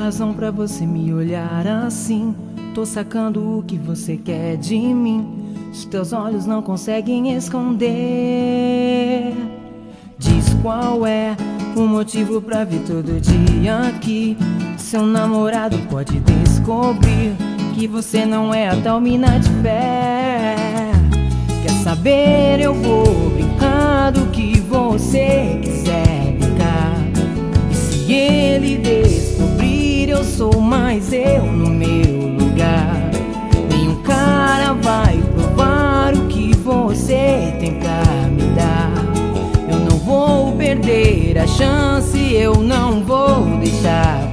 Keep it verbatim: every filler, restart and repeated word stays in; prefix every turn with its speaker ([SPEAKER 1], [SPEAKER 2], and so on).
[SPEAKER 1] razão pra você me olhar assim. Tô sacando o que você quer de mim. Os teus olhos não conseguem esconder. Diz qual é o motivo pra vir todo dia aqui. Seu namorado pode descobrir que você não é a tal mina de fé. Quer saber? Eu vou brincar do que você quiser brincar. E se ele descobrir, eu sou mais eu no meu lugar. Nenhum cara vai provar o que você tem pra me dar. Eu não vou perder a chance, eu não vou deixar